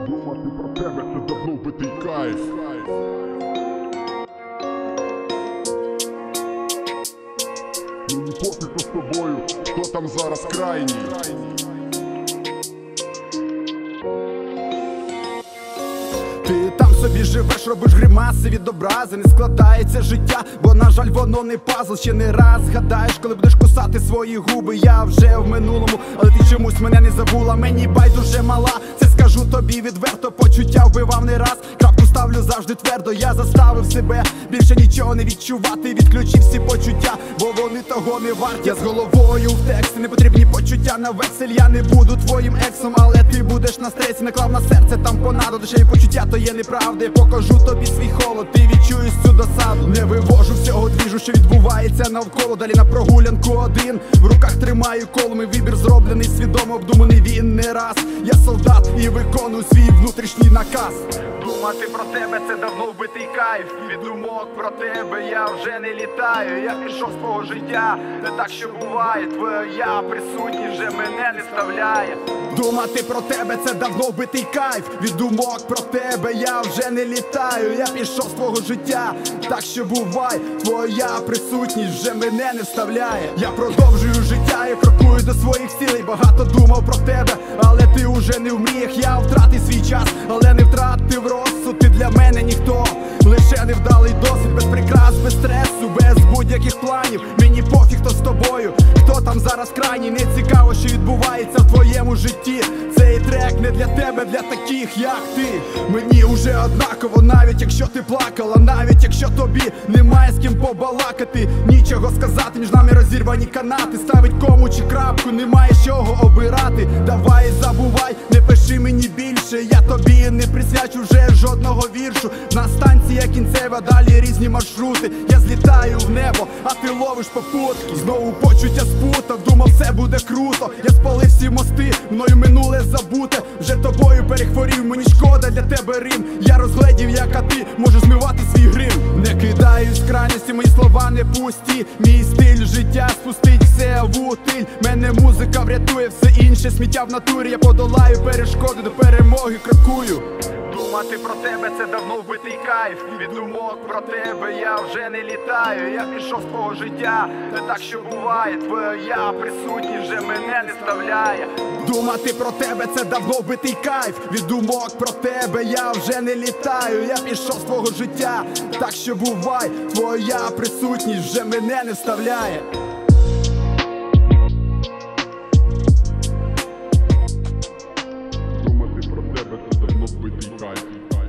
Думати про тебе — це давно вбитий кайф. Мені пофіг, що з тобою, хто там зараз крайній. Ти там собі живеш, робиш гримаси від образи. Не складається життя, бо, на жаль, воно не пазл. Ще не раз згадаєш, коли будеш кусати свої губи. Я вже в минулому, але ти чомусь мене не забула. Мені байдуже мала, це скажу тобі відверто. Почуття вбивав не раз, крапку ставлю завжди твердо. Я заставив себе більше нічого не відчувати. Відключив всі почуття, бо вони того не варті. Я з головою в тексті, не потрібні почуття на вексель. Я не буду твоїм ексом, але ти будеш на стресі. Наклав на серце тампонаду, душеві почуття то є неправда. Я покажу тобі свій холод, ти відчуєш цю досаду. Не вивожу всього двіжу, що відбувається навколо. Далі на прогулянку один, в руках тримаю коло. Мій вибір зроблений, свідомо обдуманий він не раз. Я солдат і виконую свій внутрішній наказ. Думати про тебе — це давно вбитий кайф. Від думок про тебе я вже не літаю. Я пішов з твого життя, не так, що буває. Твоя присутність вже мене не вставляє. Думати про тебе — це давно вбитий кайф. Від думок про тебе я вже не літаю. Я пішов з твого життя, так що бувай. Твоя присутність вже мене не вставляє. Я продовжую життя і крокую до своїх цілей. Багато думав про тебе, але ти уже не в мріях. Я втратив свій час, але не втратив розсуд. Ти для мене ніхто, лише невдалий досвід. Без прикрас, без стресу, без будь-яких планів. Мені пофіг, хто з тобою, хто там зараз крайній. Не цікаво, що відбувається в твоєму житті. Цей трек не для тебе, для таких, як ти. Мені уже однаково, навіть якщо ти плакала, навіть якщо тобі немає з ким побалакати. Нічого сказати, між нами розірвані канати. Ставить кому чи крапку, немає з чого обирати. Давай забувай, не пиши мені більше. Я тобі не присвячу вже жодного віршу. На станція кінцева, далі різні маршрути. Я злітаю в небо, а ти ловиш попутки. Знову почуття спутав, думав все буде круто. Я спалив всі мости, мною минуле забуте. Вже тобою перехворів, мені шкода для тебе Рим. Я розгледів, яка ти можеш змивати свій грим. Не кидаюсь в крайності, мої слова не пусті. Мій стиль життя спустить все в утиль. Мене музика врятує, все інше сміття в натурі. Я подолаю перешкоди, до перемоги крокую. Думати про тебе — це давно вбитий кайф. Від думок про тебе я вже не літаю. Я пішов з твого життя, не так, що буває. Твоя присутність вже мене не вставляє. Думати про тебе — це давно вбитий кайф. Від думок про тебе я вже не літаю. Я пішов з твого життя, так, що бувай. Твоя присутність вже мене не вставляє. Думати про тебе — це давно вбитий кайф.